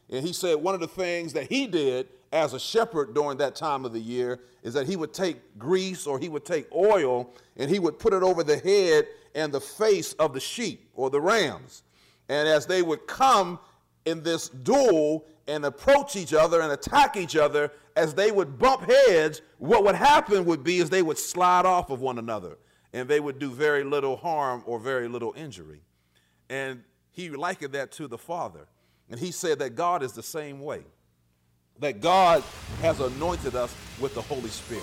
And he said one of the things that he did as a shepherd during that time of the year is that he would take grease or he would take oil and he would put it over the head and the face of the sheep or the rams. And as they would come in this duel and approach each other and attack each other, as they would bump heads, what would happen would be is they would slide off of one another and they would do very little harm or very little injury. And he likened that to the Father. And he said that God is the same way, that God has anointed us with the Holy Spirit.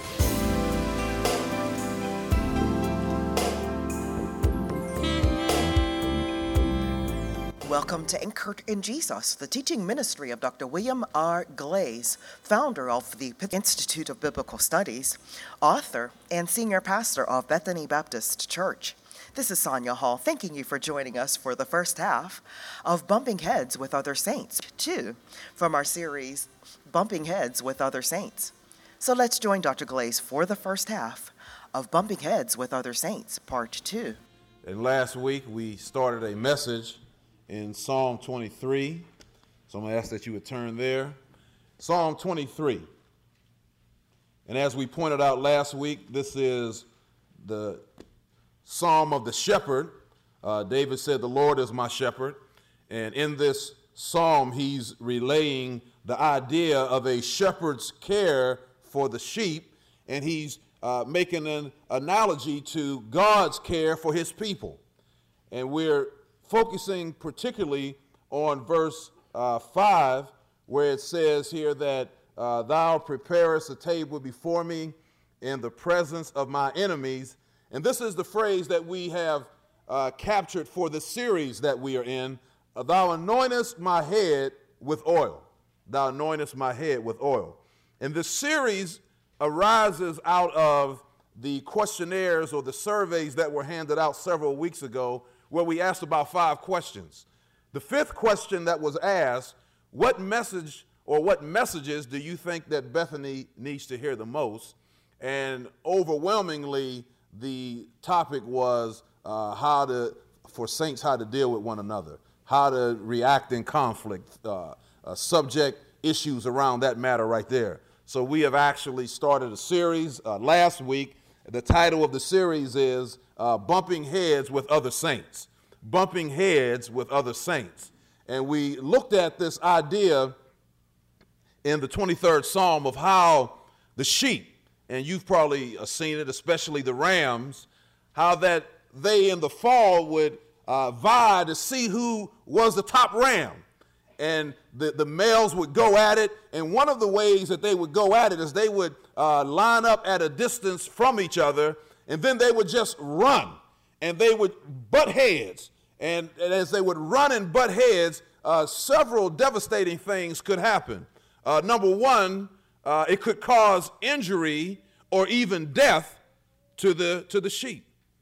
Welcome to Anchored in Jesus, the teaching ministry of Dr. William R. Glaze, founder of the Institute of Biblical Studies, author, and senior pastor of Bethany Baptist Church. This is Sonia Hall, thanking you for joining us for the first half of Bumping Heads with Other Saints 2 from our series, Bumping Heads with Other Saints. So let's join Dr. Glaze for the first half of Bumping Heads with Other Saints, Part 2. And last week we started a message in Psalm 23. So I'm going to ask that you would turn there. Psalm 23. And as we pointed out last week, this is the Psalm of the shepherd. David said, "The Lord is my shepherd." And in this psalm, he's relaying the idea of a shepherd's care for the sheep. And he's making an analogy to God's care for his people. And we're focusing particularly on verse 5, where it says here that thou preparest a table before me in the presence of my enemies. And this is the phrase that we have captured for the series that we are in. Thou anointest my head with oil. Thou anointest my head with oil. And this series arises out of the questionnaires or the surveys that were handed out several weeks ago, where we asked about 5 questions. The 5th question that was asked, what message or what messages do you think that Bethany needs to hear the most? And overwhelmingly, the topic was for saints, how to deal with one another, how to react in conflict, subject issues around that matter right there. So we have actually started a series last week. The title of the series is Bumping Heads with Other Saints. Bumping Heads with Other Saints. And we looked at this idea in the 23rd Psalm of how the sheep, and you've probably seen it, especially the rams, how that they in the fall would vie to see who was the top ram. And the males would go at it, and one of the ways that they would go at it is they would line up at a distance from each other, and then they would just run, and they would butt heads. And as they would run and butt heads, several devastating things could happen. Number one, it could cause injury or even death to the sheep.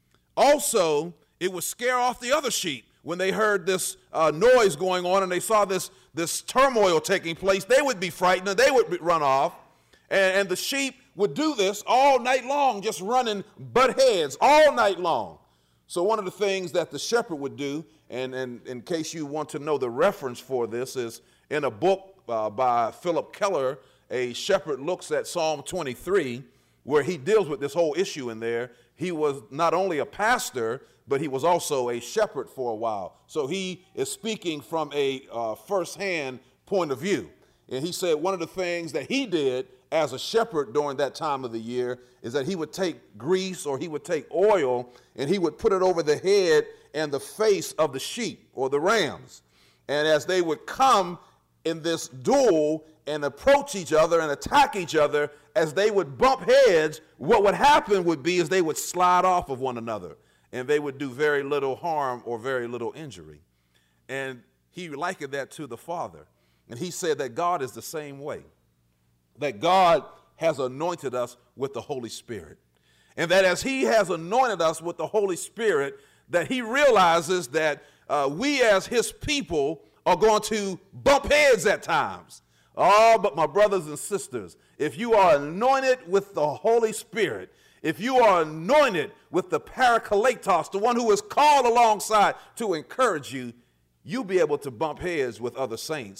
Also, it would scare off the other sheep. When they heard this noise going on and they saw this turmoil taking place, they would be frightened and they would run off. And the sheep would do this all night long, just running butt heads all night long. So one of the things that the shepherd would do, and in case you want to know the reference for this, is in a book by Philip Keller, A Shepherd Looks at Psalm 23, where he deals with this whole issue in there. He was not only a pastor, but he was also a shepherd for a while. So he is speaking from a firsthand point of view. And he said one of the things that he did as a shepherd during that time of the year is that he would take grease or he would take oil and he would put it over the head and the face of the sheep or the rams. And as they would come in this duel and approach each other and attack each other, as they would bump heads, what would happen would be is they would slide off of one another. And they would do very little harm or very little injury. And he likened that to the Father. And he said that God is the same way, that God has anointed us with the Holy Spirit. And that as he has anointed us with the Holy Spirit, that he realizes that we as his people are going to bump heads at times. Oh, but my brothers and sisters, if you are anointed with the Holy Spirit, if you are anointed with the Parakletos, the one who is called alongside to encourage you, you'll be able to bump heads with other saints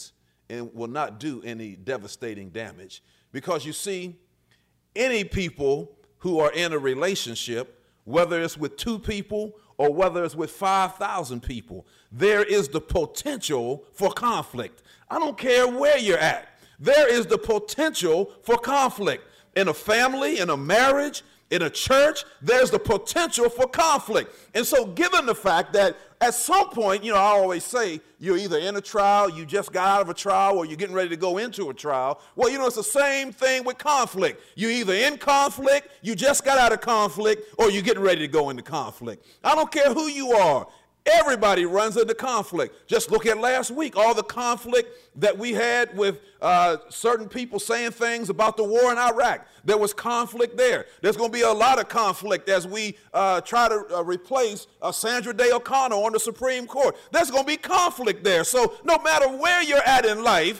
and will not do any devastating damage. Because you see, any people who are in a relationship, whether it's with 2 people or whether it's with 5,000 people, there is the potential for conflict. I don't care where you're at. There is the potential for conflict. In a family, in a marriage, in a church, there's the potential for conflict. And so given the fact that at some point, I always say you're either in a trial, you just got out of a trial, or you're getting ready to go into a trial. Well, it's the same thing with conflict. You're either in conflict, you just got out of conflict, or you're getting ready to go into conflict. I don't care who you are. Everybody runs into conflict. Just look at last week, all the conflict that we had with certain people saying things about the war in Iraq. There was conflict there. There's going to be a lot of conflict as we try to replace Sandra Day O'Connor on the Supreme Court. There's going to be conflict there. So no matter where you're at in life,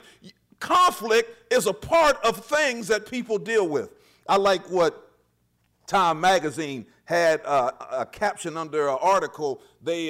conflict is a part of things that people deal with. I like what Time Magazine had a caption under an article. They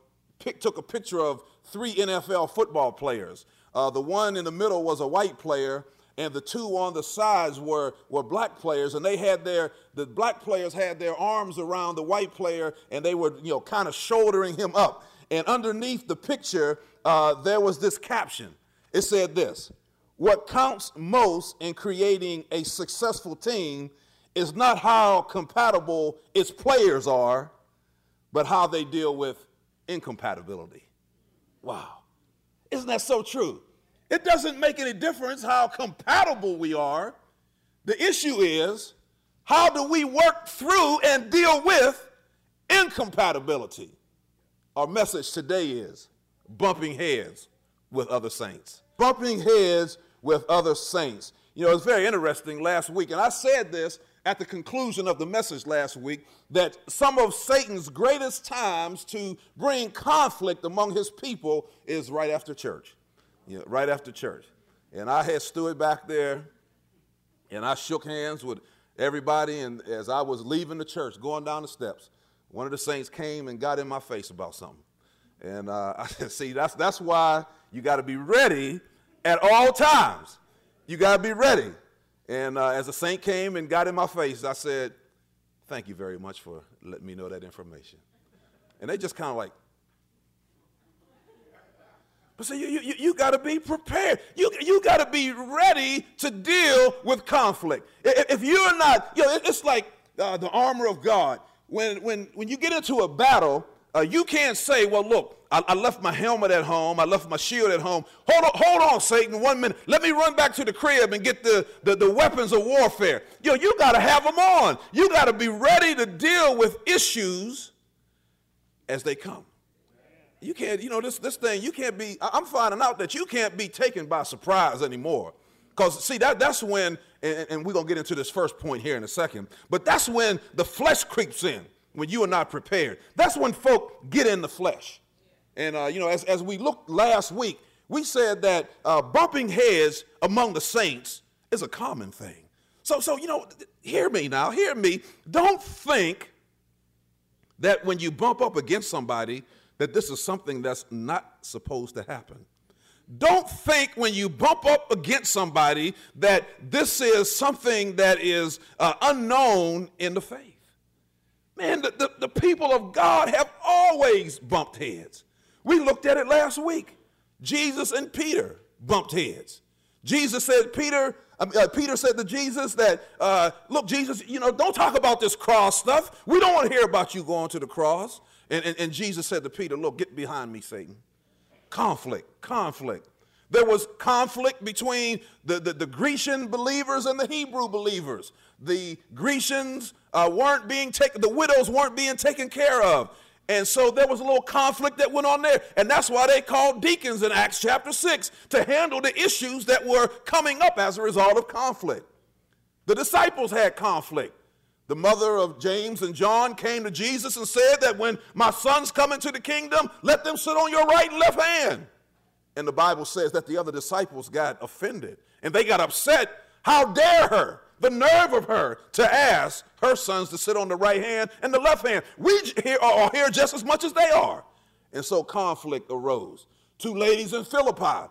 took a picture of 3 NFL football players. The one in the middle was a white player, and the 2 on the sides were black players, and the black players had their arms around the white player, and they were kind of shouldering him up. And underneath the picture, there was this caption. It said this: "What counts most in creating a successful team is not how compatible its players are, but how they deal with incompatibility." Wow. Isn't that so true? It doesn't make any difference how compatible we are. The issue is, how do we work through and deal with incompatibility? Our message today is bumping heads with other saints. Bumping heads with other saints. It's very interesting last week, and I said this at the conclusion of the message last week, that some of Satan's greatest times to bring conflict among his people is right after church. Right after church. And I had stood back there, and I shook hands with everybody, and as I was leaving the church, going down the steps, one of the saints came and got in my face about something. And I said, see, that's why you got to be ready at all times. You got to be ready. And as the saint came and got in my face, I said, "Thank you very much for letting me know that information." And they just kind of like, but see, you got to be prepared. You got to be ready to deal with conflict. If you're not, it's like the armor of God. When you get into a battle, you can't say, "Well, look, I left my helmet at home. I left my shield at home. Hold on, Satan, 1 minute. Let me run back to the crib and get the weapons of warfare." You got to have them on. You got to be ready to deal with issues as they come. You can't, this thing, you can't be, I'm finding out that you can't be taken by surprise anymore. Because, see, that's when, and we're going to get into this first point here in a second, but that's when the flesh creeps in, when you are not prepared. That's when folk get in the flesh. And, as we looked last week, we said that bumping heads among the saints is a common thing. So hear me now, hear me. Don't think that when you bump up against somebody that this is something that's not supposed to happen. Don't think when you bump up against somebody that this is something that is unknown in the faith. Man, the people of God have always bumped heads. We looked at it last week. Jesus and Peter bumped heads. Jesus said, Peter said to Jesus that, "Look, Jesus, don't talk about this cross stuff. We don't want to hear about you going to the cross." And Jesus said to Peter, "Look, get behind me, Satan." Conflict. There was conflict between the Grecian believers and the Hebrew believers. The Grecians weren't being taken, the widows weren't being taken care of. And so there was a little conflict that went on there. And that's why they called deacons in Acts chapter 6 to handle the issues that were coming up as a result of conflict. The disciples had conflict. The mother of James and John came to Jesus and said that when my sons come into the kingdom, let them sit on your right and left hand. And the Bible says that the other disciples got offended and they got upset. How dare her, the nerve of her, to ask her sons to sit on the right hand and the left hand. We are here just as much as they are. And so conflict arose. 2 ladies in Philippi,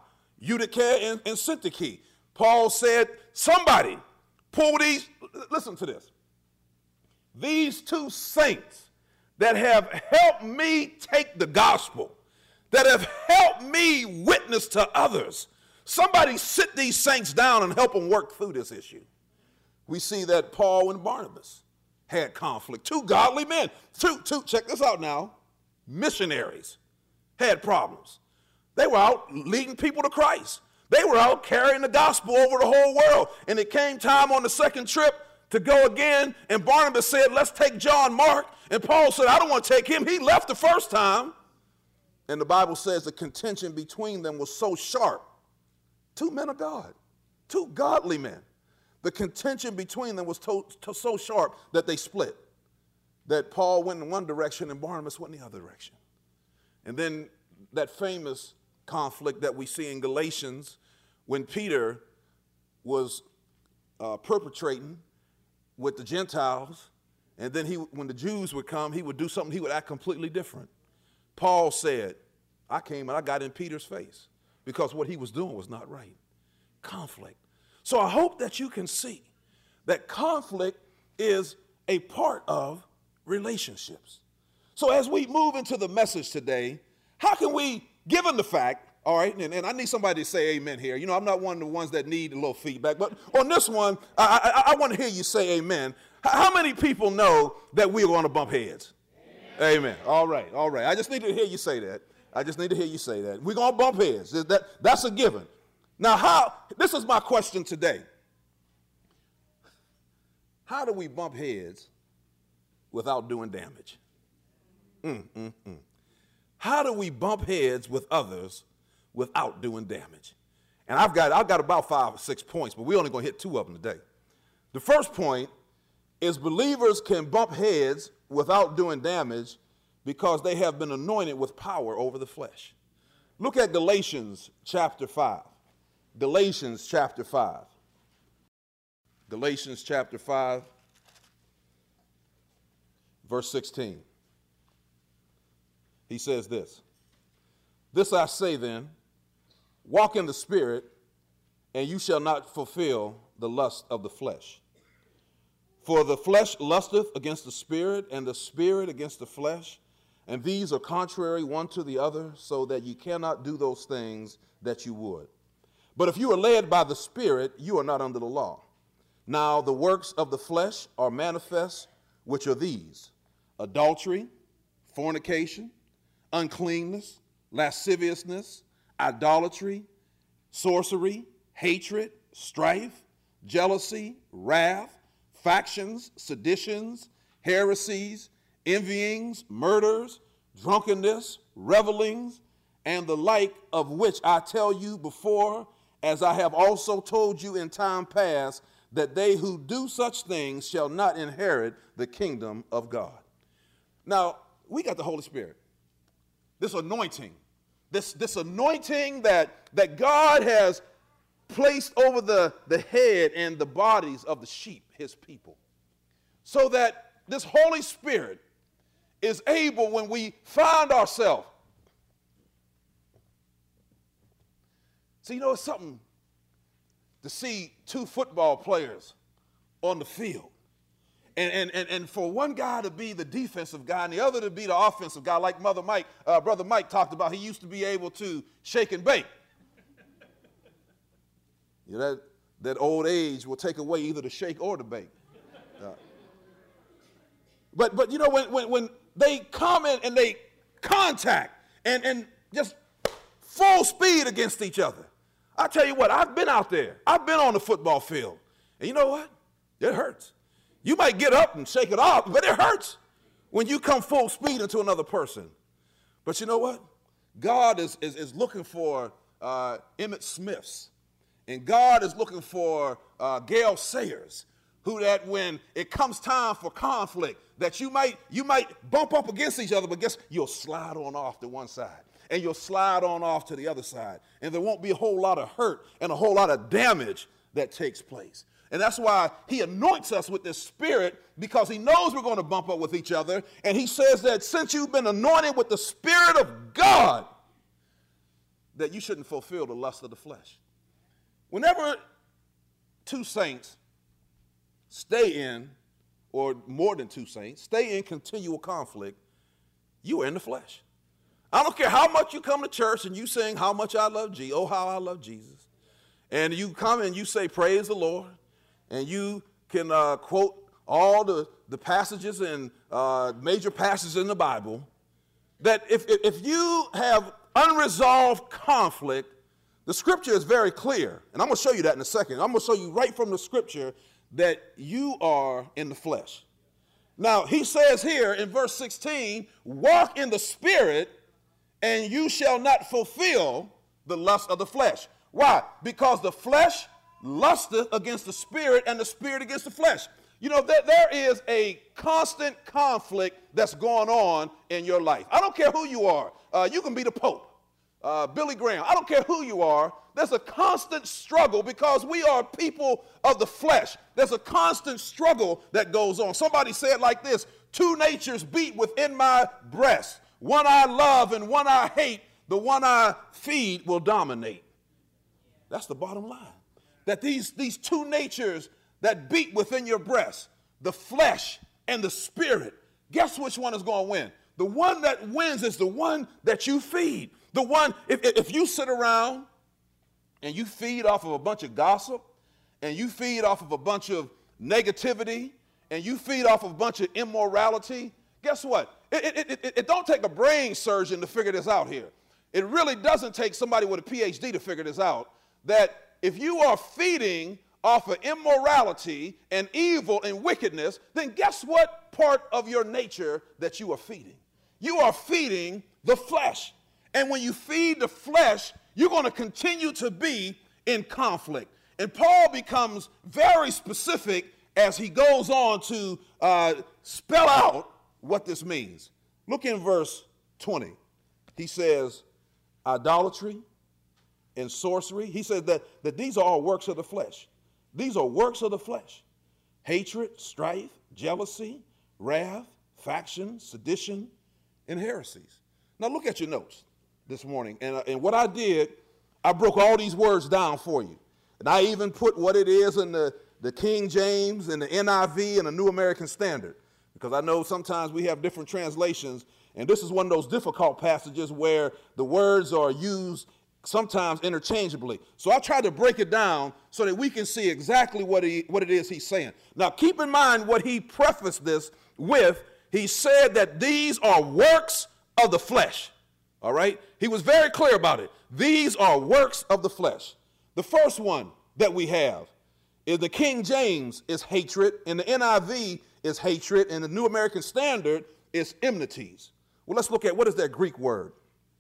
Eutyche and Syntyche. Paul said, somebody pull these, listen to this. These two saints that have helped me take the gospel, that have helped me witness to others. Somebody sit these saints down and help them work through this issue. We see that Paul and Barnabas had conflict. Two godly men, check this out now, missionaries had problems. They were out leading people to Christ. They were out carrying the gospel over the whole world. And it came time on the second trip to go again, and Barnabas said, let's take John Mark. And Paul said, I don't want to take him. He left the first time. And the Bible says the contention between them was so sharp. Two men of God, two godly men. The contention between them was so sharp that they split. That Paul went in one direction and Barnabas went in the other direction. And then that famous conflict that we see in Galatians when Peter was perpetrating with the Gentiles, and then when the Jews would come, he would do something, he would act completely different. Paul said, I came and I got in Peter's face because what he was doing was not right. Conflict. So I hope that you can see that conflict is a part of relationships. So as we move into the message today, how can we, given the fact, all right, and I need somebody to say amen here. You know, I'm not one of the ones that need a little feedback, but on this one, I want to hear you say amen. How many people know that we're going to bump heads? Amen. Amen. All right. I just need to hear you say that. We're going to bump heads. That's a given. Now, this is my question today. How do we bump heads without doing damage? How do we bump heads with others without doing damage? And I've got about 5 or 6 points, but we're only going to hit 2 of them today. The first point is believers can bump heads without doing damage because they have been anointed with power over the flesh. Look at Galatians chapter 5. Galatians chapter 5. Galatians chapter 5, verse 16. He says this. This I say then, walk in the Spirit, and you shall not fulfill the lust of the flesh. For the flesh lusteth against the Spirit, and the Spirit against the flesh, and these are contrary one to the other, so that you cannot do those things that you would. But if you are led by the Spirit, you are not under the law. Now the works of the flesh are manifest, which are these: adultery, fornication, uncleanness, lasciviousness, idolatry, sorcery, hatred, strife, jealousy, wrath, factions, seditions, heresies, envyings, murders, drunkenness, revelings, and the like, of which I tell you before, as I have also told you in time past, that they who do such things shall not inherit the kingdom of God. Now, we got the Holy Spirit. This anointing, this anointing that God has placed over the head and the bodies of the sheep, his people, so that this Holy Spirit is able, when we find ourselves. So, you know, it's something to see 2 football players on the field. And for one guy to be the defensive guy and the other to be the offensive guy, like Brother Mike talked about. He used to be able to shake and bake. You know, that old age will take away either the shake or the bake. But you know, when they come in and they contact and just full speed against each other, I tell you what, I've been out there. I've been on the football field. And you know what? It hurts. You might get up and shake it off, but it hurts when you come full speed into another person. But you know what? God is looking for Emmitt Smiths. And God is looking for Gale Sayers, who that when it comes time for conflict, that you might bump up against each other, but guess you'll slide on off to one side. And you'll slide on off to the other side. And there won't be a whole lot of hurt and a whole lot of damage that takes place. And that's why he anoints us with this Spirit, because he knows we're going to bump up with each other. And he says that since you've been anointed with the Spirit of God, that you shouldn't fulfill the lust of the flesh. Whenever two saints stay in, or more than two saints, stay in continual conflict, you are in the flesh. I don't care how much you come to church and you sing how much I love Jesus, oh, how I love Jesus. And you come and you say, praise the Lord, and you can quote all the passages and major passages in the Bible, that if you have unresolved conflict, the scripture is very clear. And I'm going to show you that in a second. I'm going to show you right from the scripture that you are in the flesh. Now, he says here in verse 16, walk in the spirit, and you shall not fulfill the lust of the flesh. Why? Because the flesh lusteth against the spirit, and the spirit against the flesh. You know, there is a constant conflict that's going on in your life. I don't care who you are. You can be the Pope, Billy Graham. I don't care who you are. There's a constant struggle because we are people of the flesh. There's a constant struggle that goes on. Somebody said like this, two natures beat within my breast. One I love and one I hate. The one I feed will dominate. That's the bottom line. That these two natures that beat within your breast, the flesh and the spirit, guess which one is going to win? The one that wins is the one that you feed. The one, if you sit around and you feed off of a bunch of gossip, and you feed off of a bunch of negativity, and you feed off of a bunch of immorality, guess what? It don't take a brain surgeon to figure this out here. It really doesn't take somebody with a PhD to figure this out, that if you are feeding off of immorality and evil and wickedness, then guess what part of your nature that you are feeding? You are feeding the flesh. And when you feed the flesh, you're going to continue to be in conflict. And Paul becomes very specific as he goes on to spell out what this means. Look in verse 20. He says, idolatry and sorcery. He says that these are all works of the flesh. These are works of the flesh. Hatred, strife, jealousy, wrath, faction, sedition, and heresies. Now look at your notes this morning. And what I did, I broke all these words down for you. And I even put what it is in the King James and the NIV and the New American Standard. Because I know sometimes we have different translations. And this is one of those difficult passages where the words are used sometimes interchangeably. So I tried to break it down so that we can see exactly what it is he's saying. Now keep in mind what he prefaced this with. He said that these are works of the flesh. All right? He was very clear about it. These are works of the flesh. The first one that we have is the King James is hatred, and the NIV is hatred, and the New American Standard is enmities. Well, let's look at what is that Greek word.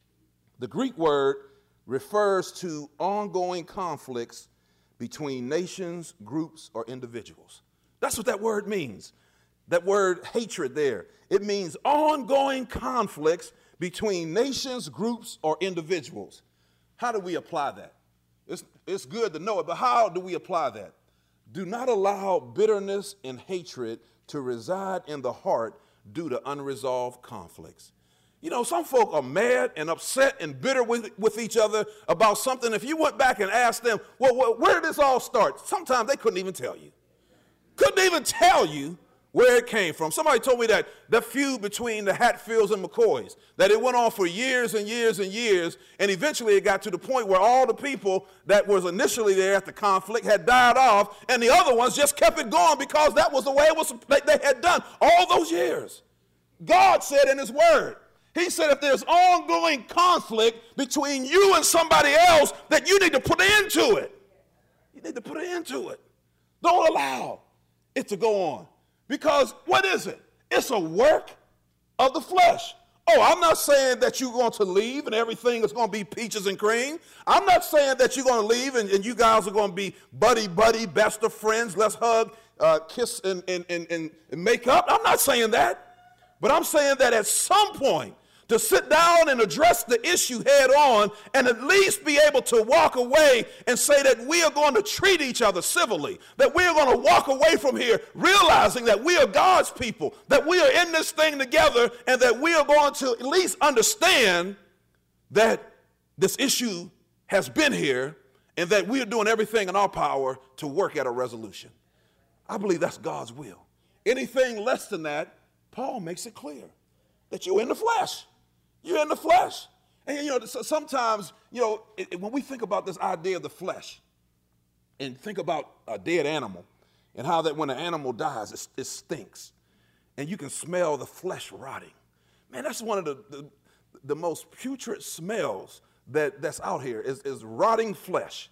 The Greek word refers to ongoing conflicts between nations, groups, or individuals. That's what that word means. That word hatred there. It means ongoing conflicts between nations, groups, or individuals. How do we apply that? It's good to know it, but how do we apply that? Do not allow bitterness and hatred to reside in the heart due to unresolved conflicts. You know, some folk are mad and upset and bitter with each other about something. If you went back and asked them, well, where did this all start? Sometimes they couldn't even tell you. Couldn't even tell you where it came from. Somebody told me that the feud between the Hatfields and McCoys, that it went on for years and years and years, and eventually it got to the point where all the people that was initially there at the conflict had died off, and the other ones just kept it going because that was the way it was they had done all those years. God said in his word, he said if there's ongoing conflict between you and somebody else, that you need to put an end to it. You need to put an end to it. Don't allow it to go on. Because what is it? It's a work of the flesh. Oh, I'm not saying that you're going to leave and everything is going to be peaches and cream. I'm not saying that you're going to leave and you guys are going to be buddy, best of friends. Let's hug, kiss, and make up. I'm not saying that. But I'm saying that at some point, to sit down and address the issue head on and at least be able to walk away and say that we are going to treat each other civilly, that we are going to walk away from here realizing that we are God's people, that we are in this thing together, and that we are going to at least understand that this issue has been here and that we are doing everything in our power to work at a resolution. I believe that's God's will. Anything less than that, Paul makes it clear that you're in the flesh. You're in the flesh. And, sometimes, when we think about this idea of the flesh and think about a dead animal and how that when an animal dies, it stinks and you can smell the flesh rotting. Man, that's one of the most putrid smells that's out here is rotting flesh.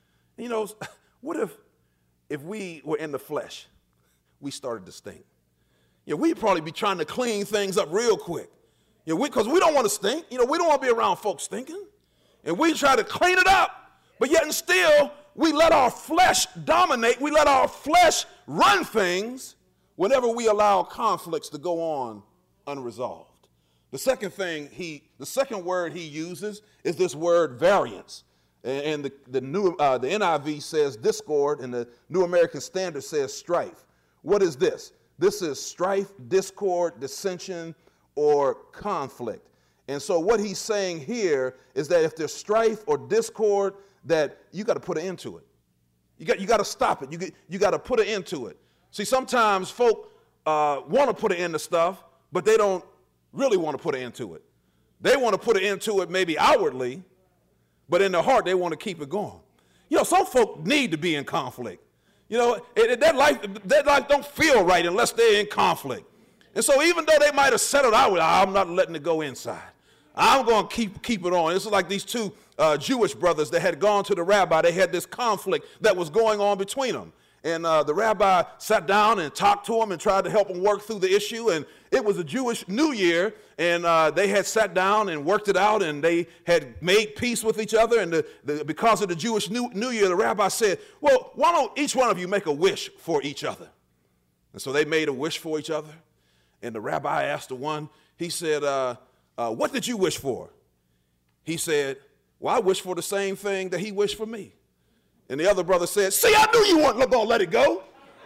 What if we were in the flesh, we started to stink? We'd probably be trying to clean things up real quick. Because we don't want to stink. We don't want to be around folks stinking. And we try to clean it up. But yet and still, we let our flesh dominate. We let our flesh run things whenever we allow conflicts to go on unresolved. The second word he uses is this word variance. And the NIV says discord, and the New American Standard says strife. What is this? This is strife, discord, dissension, or conflict. And so what he's saying here is that if there's strife or discord, that you got to put an end to it. You got to stop it. You got to put an end to it. See, sometimes folk want to put an end to stuff, but they don't really want to put an end to it. They want to put an end to it maybe outwardly, but in their heart they want to keep it going. Some folk need to be in conflict. That life don't feel right unless they're in conflict. And so even though they might have settled out with, I'm not letting it go inside. I'm going to keep it on. This is like these two Jewish brothers that had gone to the rabbi. They had this conflict that was going on between them. And the rabbi sat down and talked to them and tried to help them work through the issue. And it was a Jewish New Year, and they had sat down and worked it out, and they had made peace with each other. And because of the Jewish New Year, the rabbi said, well, why don't each one of you make a wish for each other? And so they made a wish for each other. And the rabbi asked the one, he said, what did you wish for? He said, well, I wish for the same thing that he wished for me. And the other brother said, see, I knew you weren't going to let it go.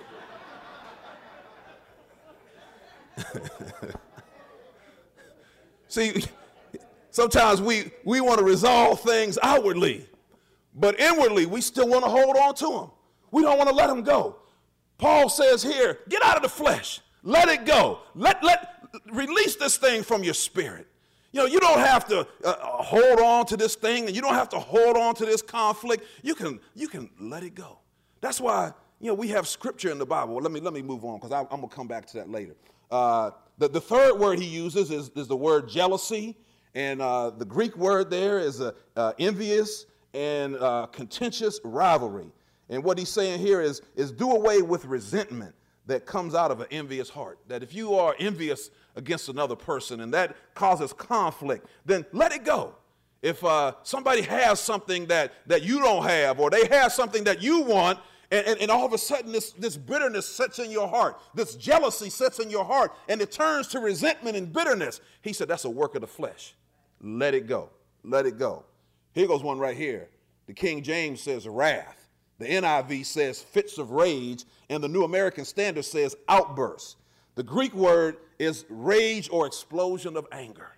See, sometimes we want to resolve things outwardly, but inwardly we still want to hold on to them. We don't want to let them go. Paul says here, get out of the flesh. Let it go. Release this thing from your spirit. You don't have to hold on to this thing, and you don't have to hold on to this conflict. You can let it go. That's why we have scripture in the Bible. Let me move on because I'm gonna come back to that later. The third word he uses is the word jealousy, and the Greek word there is envious and contentious rivalry. And what he's saying here is do away with resentment that comes out of an envious heart. That if you are envious against another person and that causes conflict, then let it go. If somebody has something that you don't have, or they have something that you want, and all of a sudden this bitterness sets in your heart, this jealousy sets in your heart, and it turns to resentment and bitterness, he said that's a work of the flesh. Let it go. Let it go. Here goes one right here. The King James says wrath. The NIV says fits of rage, and the New American Standard says outbursts. The Greek word is rage or explosion of anger.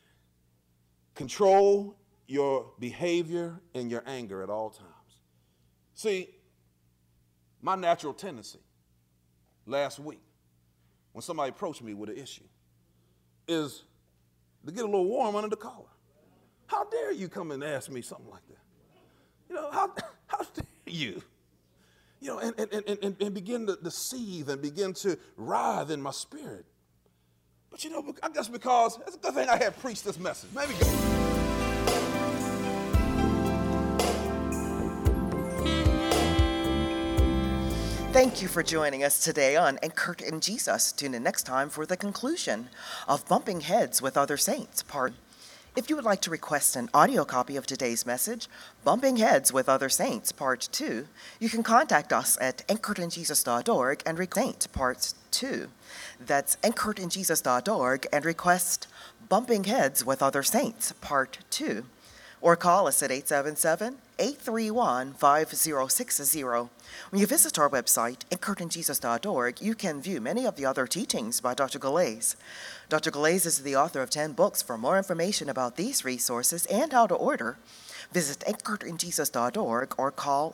Control your behavior and your anger at all times. See, my natural tendency last week, when somebody approached me with an issue, is to get a little warm under the collar. How dare you come and ask me something like that? How dare you? And begin to seethe and begin to writhe in my spirit. But I guess because it's a good thing I had preached this message. Maybe Thank you for joining us today on Anchored in Jesus. Tune in next time for the conclusion of Bumping Heads with Other Saints, part. If you would like to request an audio copy of today's message, Bumping Heads with Other Saints, Part 2, you can contact us at anchoredinjesus.org and request Part 2. That's anchoredinjesus.org and request Bumping Heads with Other Saints, Part 2. Or call us at 831-5060. When you visit our website, anchoredinjesus.org, you can view many of the other teachings by Dr. Galais. Dr. Galais is the author of 10 books. For more information about these resources and how to order, visit anchoredinjesus.org or call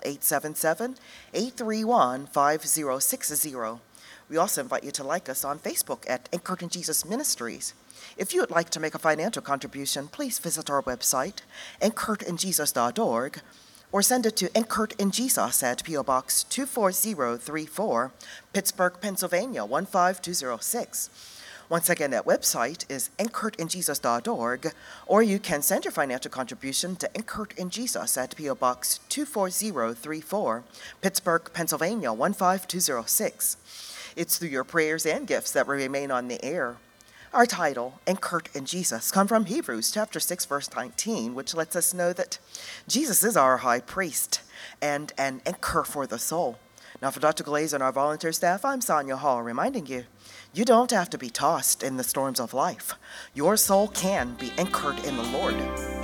877-831-5060. We also invite you to like us on Facebook at Anchored in Jesus Ministries. If you would like to make a financial contribution, please visit our website, anchoredinjesus.org, or send it to Anchored in Jesus at P.O. Box 24034, Pittsburgh, Pennsylvania 15206. Once again, that website is anchoredinjesus.org, or you can send your financial contribution to Anchored in Jesus at P.O. Box 24034, Pittsburgh, Pennsylvania 15206. It's through your prayers and gifts that we remain on the air. Our title, Anchored in Jesus, comes from Hebrews chapter 6, verse 19, which lets us know that Jesus is our high priest and an anchor for the soul. Now, for Dr. Galais and our volunteer staff, I'm Sonia Hall, reminding you, you don't have to be tossed in the storms of life. Your soul can be anchored in the Lord.